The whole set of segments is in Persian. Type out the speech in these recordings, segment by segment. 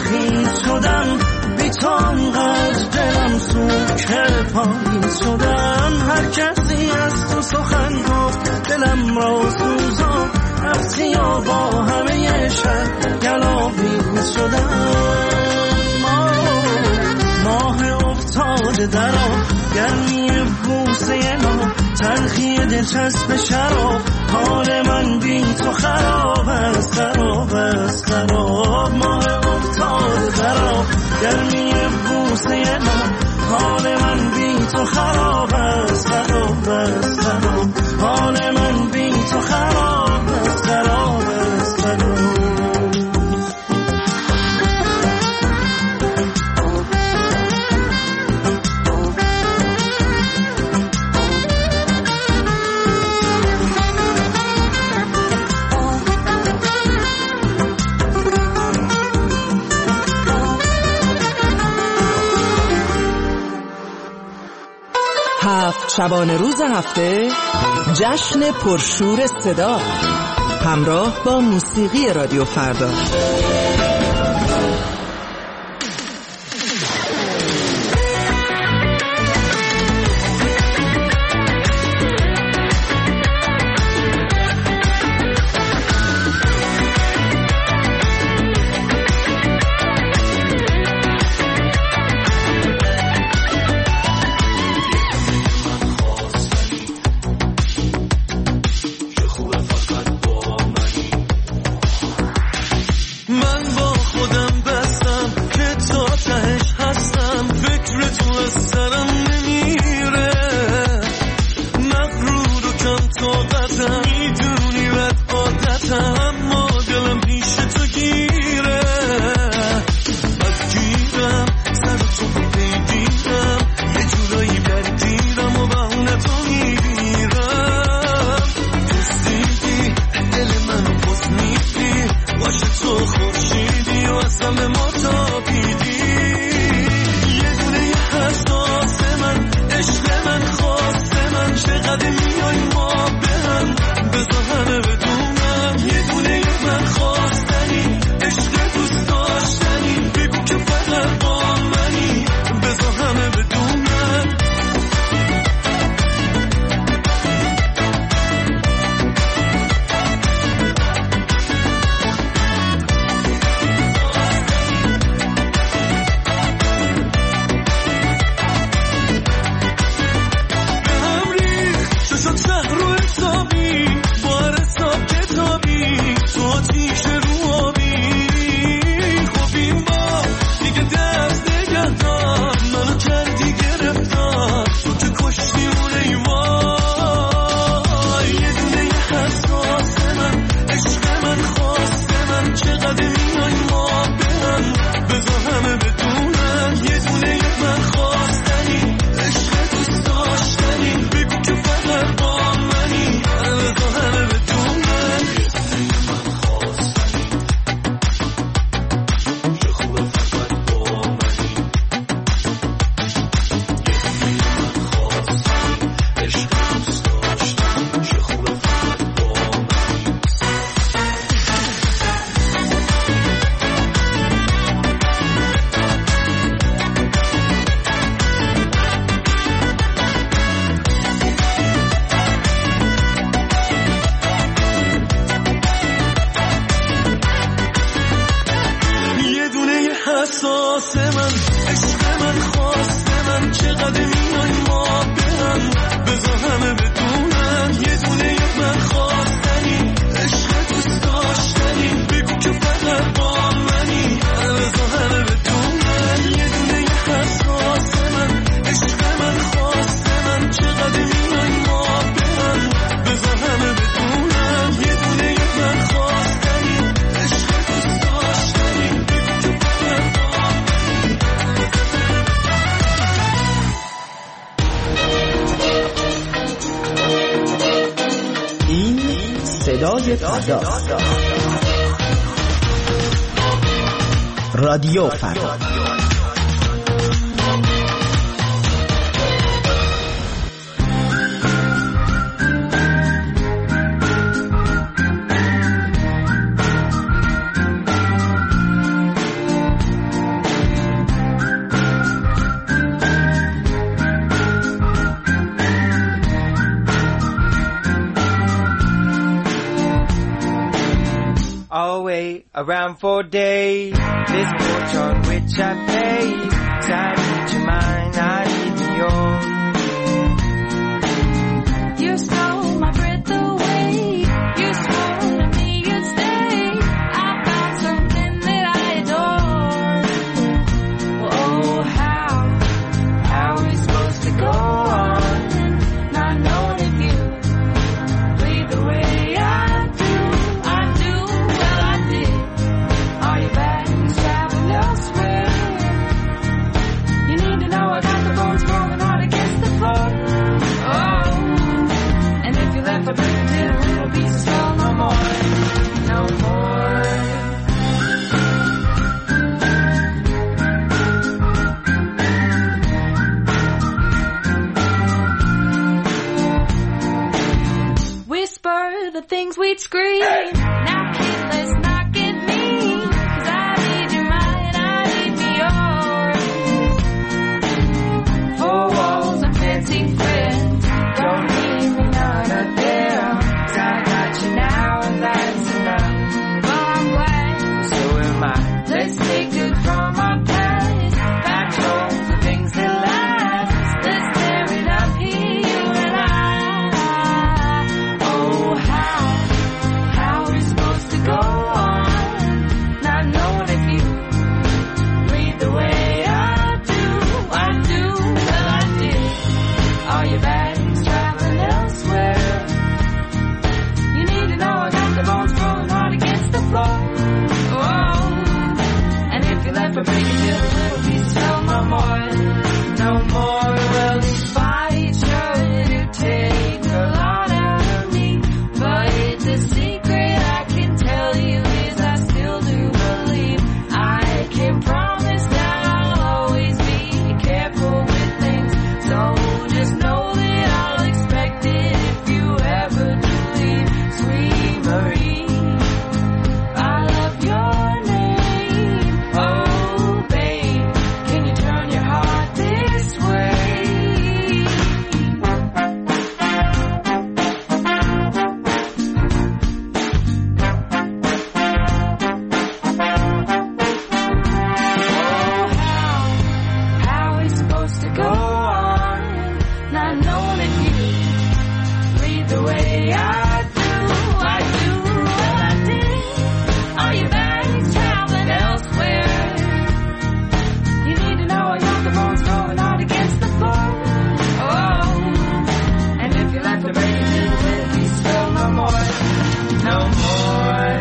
خیز شدم، بی تو انقدر دلم سوخت که پاییز شدم. هر کسی از تو سخن گفت دلم را سوزان، رفتی و با همه شهر گلاویز شدم. ماه افتاده در آب، گرمی بوسه ناب، تلخی دلچسب شراب، حال من بی تو خراب است، خراب است، خراب. ماه افتاده در آب، گرمی بوسه ناب، حال من بی تو خراب است، خراب است، خراب. حال من بی تو خراب است، خراب است، خراب. شبانه روز هفته جشن پرشور صدا همراه با موسیقی رادیو فردا. رادیو فردا. away around 4 days. This porch on which I pace, I need your mind, I need yours. You stole my breath away. You swore to me you'd stay. I found something that I adore. Oh, how are we supposed to go on, not knowing if you bleed the way I do? Well I did. Are your bags traveling elsewhere? You need to know I got the bones rolling hard against the floor. Oh, and if you left a big little piece of stone, no more, no more. Whisper the things we'd scream. Now kid, let's not get mean, 'cause I need your mind, I need me yours. 4 walls and fancy friends don't need me none of them. 'Cause I got you now and that's enough. Well, I'm glad, So am I. let's take good from our past. Back home, the things that last. Let's tear it up here, you and I. Oh, how are we supposed to go on, not knowing if you breathe the way I do? Well I did. Are your bags traveling elsewhere? You need to know I got the bones rolling hard against the floor. Oh, and if you left a breaking little piece fell, no more, no more. Well, these fights sure do take a lot out of me, but the secret I can tell you is I still do believe. I can promise that I'll always be careful with things, so just know that I'll expect it if you ever do leave. Sweet Marie, I love your name. Oh, babe, can you turn your heart this way? Oh, how are we supposed to go on, not knowing if you breathe the way I do? Well I did. Are your bags traveling elsewhere? You need to know I got the bones rolling hard against the floor. Oh, and if you left a breaking little piece fell, no more, no more.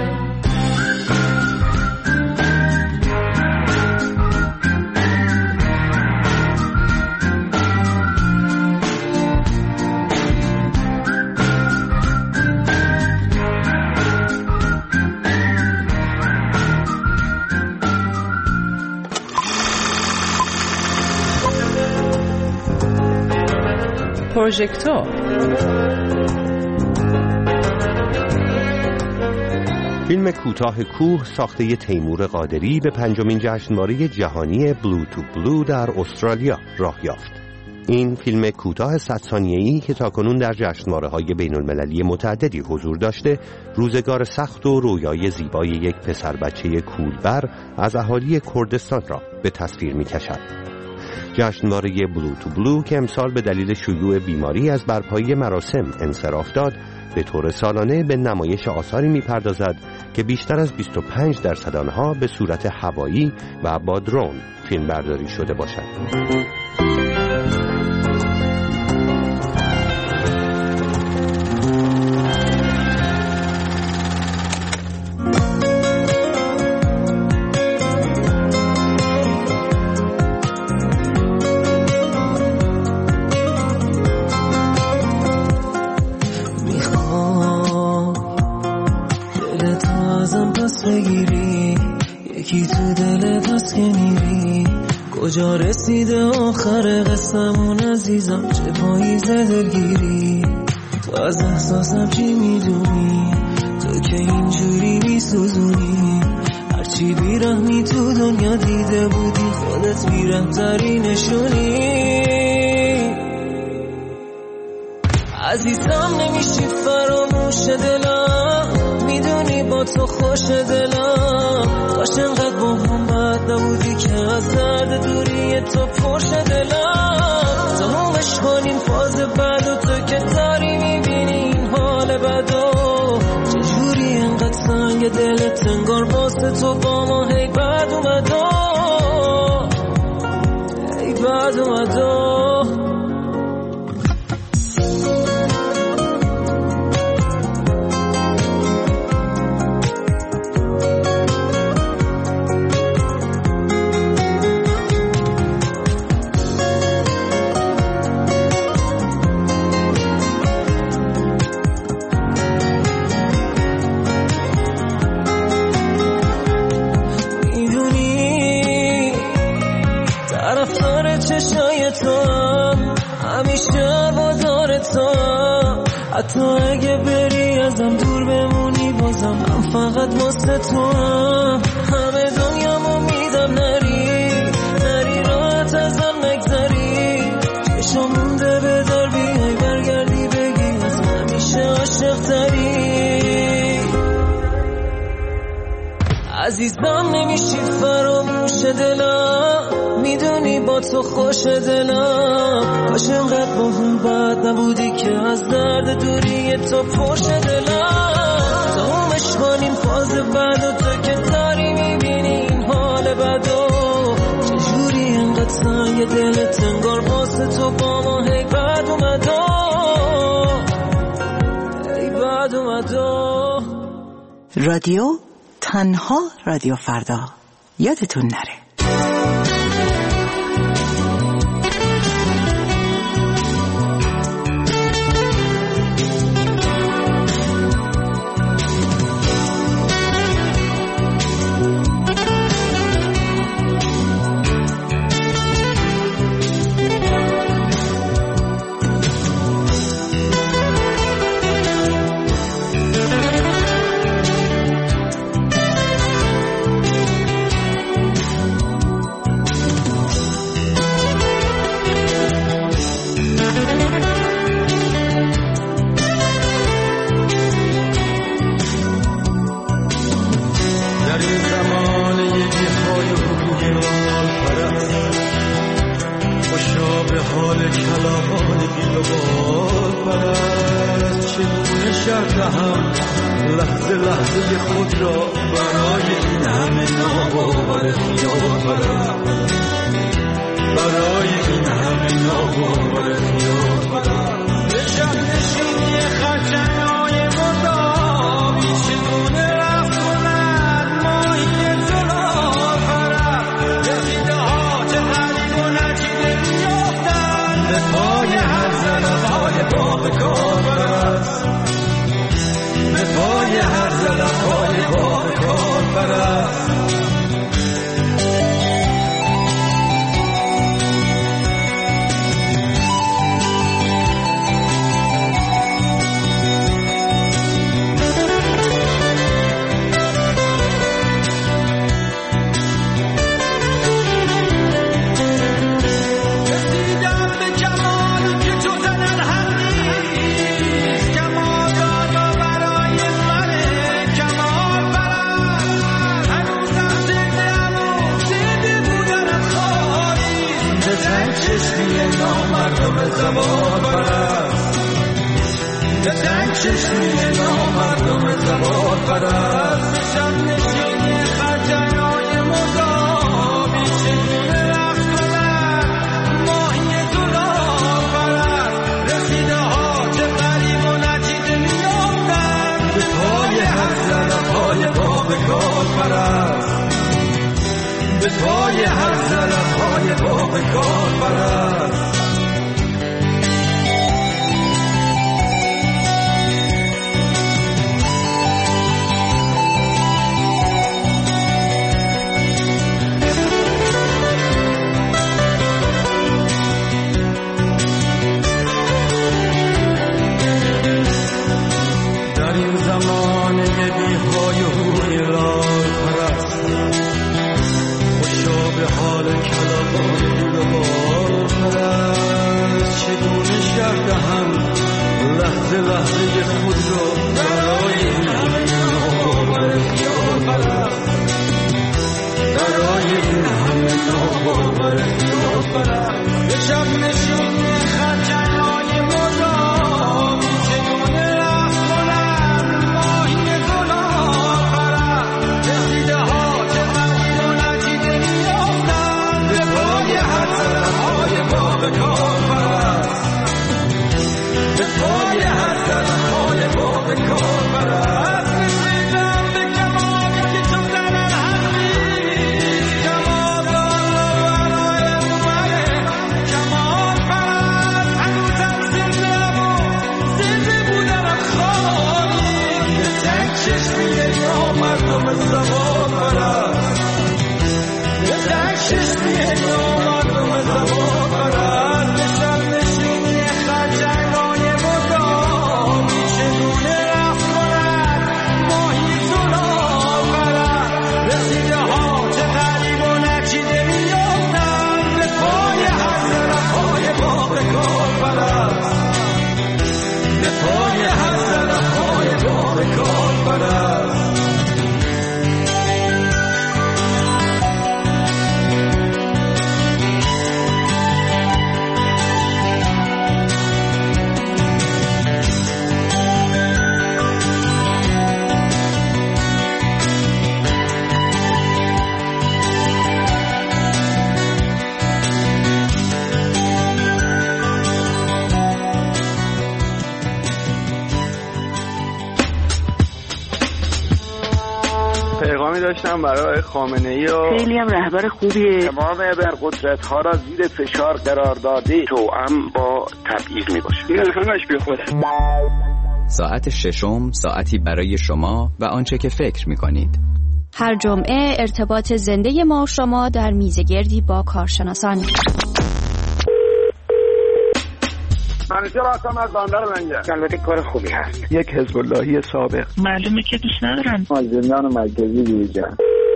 پروژکتور. فیلم کوتاه کوه ساخته تیمور قادری به 5مین جشنواره جهانی بلو تو بلو در استرالیا راه یافت. این فیلم کوتاه 100 ثانیه‌ای که تاکنون در جشنواره‌های بین‌المللی متعددی حضور داشته، روزگار سخت و رویای زیبای یک پسر بچه کولبر از اهالی کردستان را به تصویر می‌کشد. جشنواره بلو تو بلو که امسال به دلیل شیوع بیماری از برپایی مراسم انصراف داد، به طور سالانه به نمایش آثاری می‌پردازد که بیشتر از 25% آنها به صورت هوایی و با درون فیلمبرداری شده باشد. یکی تو دلت هست که میری، کجا رسیده آخر قصمون عزیزم، چه پاییز دلگیری، تو از احساسم چی میدونی، تو که اینجوری میسوزونی، هرچی بیرحمی تو دنیا دیده بودی، خودت بیرحم‌تری نشونی. عزیزم نمیشی فراموش دلم، میدونی با تو خوش دلم، کاش انقدر با هم بد نبودی که از درد دوری تو پرش دلم. تمومش کنیم فاز بد و تو که داری میبینی این حال بدو، چجوری انقدر سنگ دلت انگار واسه تو با ما هی بد اومدو، هی بد اومدو. حتی اگه بری ازم دور بمونی بازم من فقط واسه تو هم، همه دنیامو میدم نری راحت ازم نگذری، چشم مونده به در بیای برگردی بگی از همیشه عاشق تری. عزیزم نمیشی فراموش دلم، میدونی با تو خوش دلم، کاش انقدر با هم بد نبودی که از درد دوری تو پرش دلم. تمومش کنیم فاز بد و تو که داری میبینی این حال بدو، چجوری انقدر سنگ دلت انگار واسه تو با ما هی بد اومدو، هی بد اومدو. رادیو تنها رادیو فردا، یادتون نره. لحظه لحظه خود را برای این همه ناباور خیال برم، برای این همه ناباور خیال برم. به شب نشینی خرچنگ‌های مردابی چگونه رفت کنند ماهی جلال برم، رسیده ها چه غریب و نچیده میافتند به پای هر زلف‌های باغ کار برست، به پای هر زلف‌های باغ کار برست. زبان پرست، به تنگ چشمی نامردم زبان پرست. شب نشینی خرچنگ‌های مردابی چگونه رفت کنند ماهی جلال پرست، رسیده ها چه غریب و نچیده میافتند به پای هر زلف‌های باغ کار پرست، به پای هر زلف‌های باغ کار پرست. لحظه خود رو برای این همه ناباور چشمی یا مردم زبان پرست، به در چشمی یا مردم زبان پرست، به شب نشینی خرچنگای بزرگ چگونه رفت کند ماهی سراغ پرست. رسیده ها چه غریب و نچیده میافتند به پای هر طرفهای باغ کار پرست، به پای هر طرفهای باغ کار پرست. پیغامی داشتم برای خامنه‌ای و خیلی هم رهبر خوبیه. تمام ابرقدرت‌ها را زیر فشار قرار داده، توأم با تبعیض میباشه. این همش بیخوده. ساعت ششم، ساعتی برای شما و آنچه که فکر می‌کنید. هر جمعه ارتباط زنده ما و شما در میزگردی با کارشناسان. منیجر هستم از بندر منجر. البته کار خوبی هست. یک حزب اللهی سابق. معلومه که دوست ندارن. از زندان مرکزی بیرون.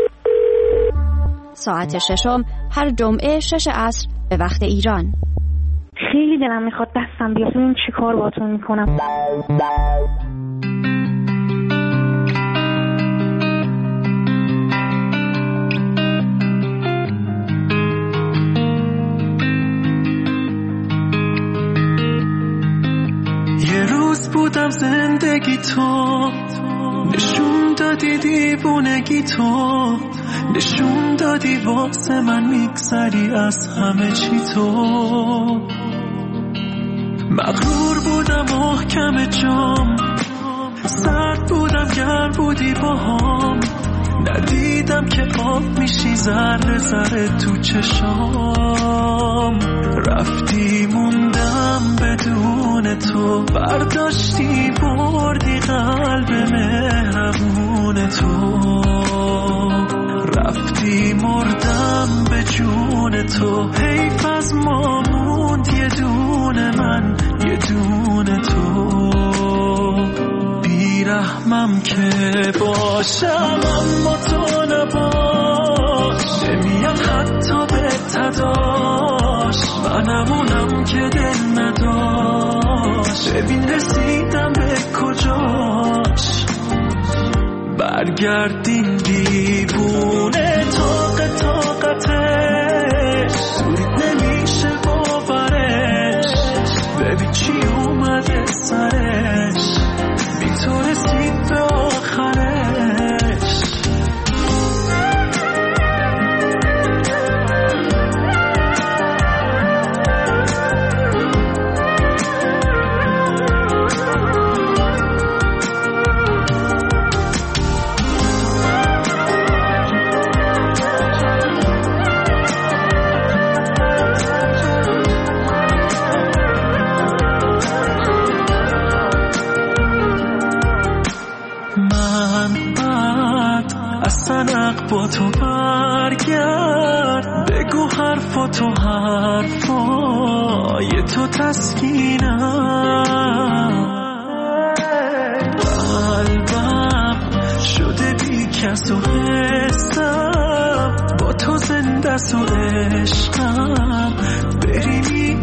ساعت ششم هر جمعه 6 عصر به وقت ایران. خیلی دلم میخواد دستم بیاد. این چی کار باتون میکنم؟ یه روز بودم زندگی تو، نشون دادی دیوونگی تو، نشون دادی واسه من میگذری از همه چی تو. مغرور بودم محکم جام، سرد بودم گرم بودی با هم، ندیدم که آب میشی ذره ذره تو چشام. رفتی موندم بدون تو، برداشتی بردی قلب مهربون تو. رفتی مردم به جون تو، حیف از ما موند یه دونه من یه دونه تو. بیرحمم که باشم اما تو نباش، نمیاد حتی به تداش، منمونم که دل نداشت. ببین رسیدم به کجاش، برگردیم دیوونه طاقتش، سوری نمیشه باورش. ببین چی اومده سرش، بی تو رسید به آخرش. با تو برگرد، بگو حرفاتو حرفای تو تسکینم. قلبم شده بی کس و حسم، با تو زنده س و عشقم، بری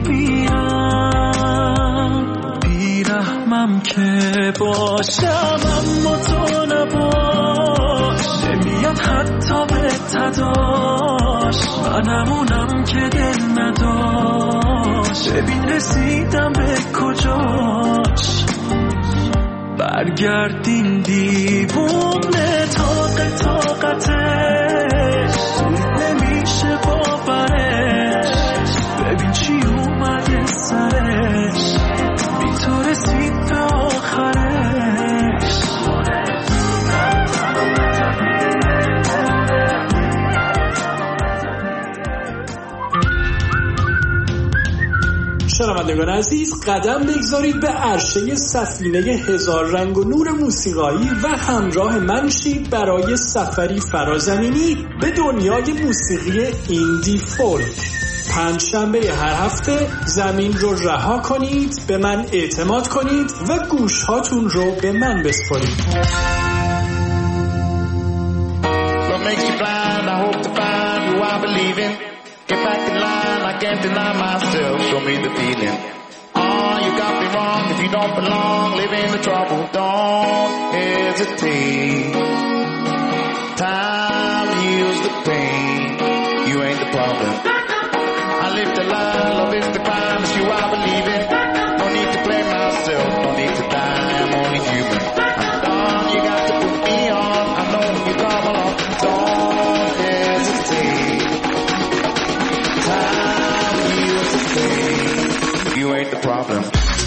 میبینم. بیرحمم که باشم اما تو نباش، نمیاد حتی به تداش، منمونم که دل نداشت. ببین رسیدم به کجاش، برگردین دیوونه طاقتش، نمیشه باورش. ببین چی اومده سرش، بی تو رسید به آخرش. شنونده شنوندگان عزیز، قدم بگذارید به عرشه سفینه هزار رنگ و نور موسیقایی و همراه من شید برای سفری فرازمینی به دنیای موسیقی ایندی فولک. پنجشنبه هر هفته زمین رو رها کنید، به من اعتماد کنید و گوشهاتون رو به من بسپارید. What makes you blind? I hope to find who I believe in. Get back in line, I can't deny myself. Show me the feeling. Oh, you got me wrong. If you don't belong, live in the trouble. Don't hesitate. Time heals the pain. You ain't the problem. I live the lie, love is the crime. It's you I believe in. No need to blame myself, no need to die. I'm only human. I'm done, you got to put me on. I know you come along. Don't hesitate. Time heals the pain. You ain't the problem.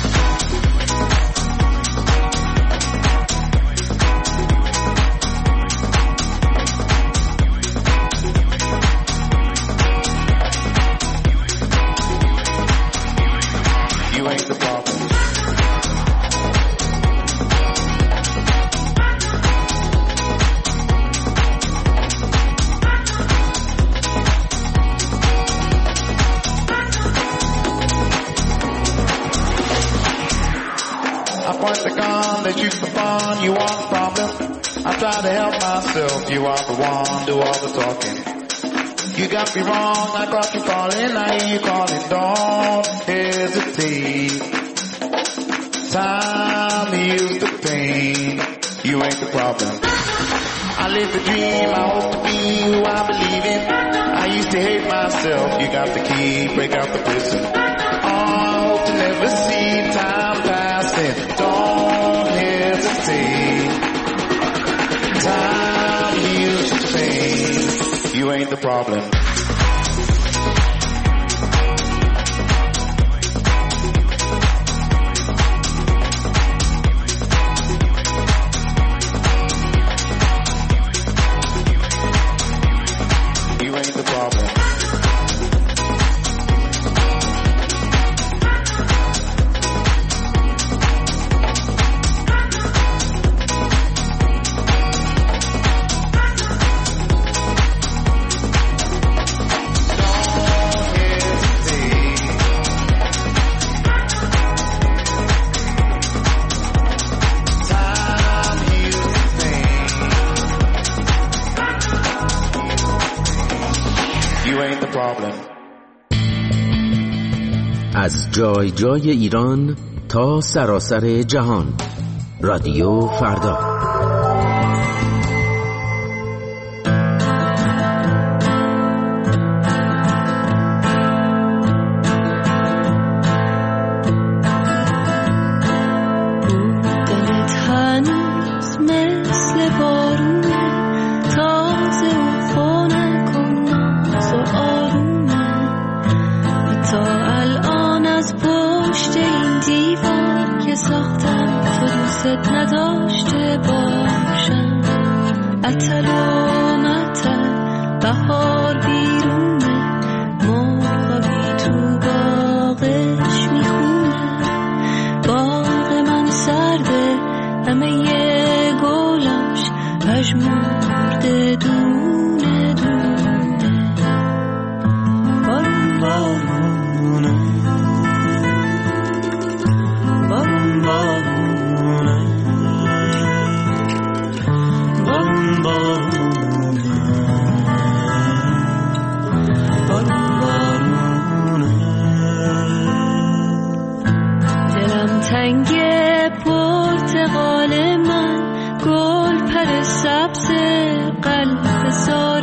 To help myself, you are the one, do all the talking. You got me wrong, I got you calling, I hear you calling. Don't hesitate. Time heals the pain. You ain't the problem. I live the dream, I hope to be who I believe in. I used to hate myself, you got the key, break out the prison. Oh, I hope to never see time passing. Don't hesitate. Time heals the pain. You ain't the problem. You ain't the problem. از جای جای ایران تا سراسر جهان، رادیو فردا. نداشته باشم عطر و مطر بهار بیرونه مرغابی تو باغش میخونه باغ من سرده همه یه گلاش پژمرده دونه دونه بارون بارونه بارون بارونه تنگ پرتقال من گل پر سبز قلب سار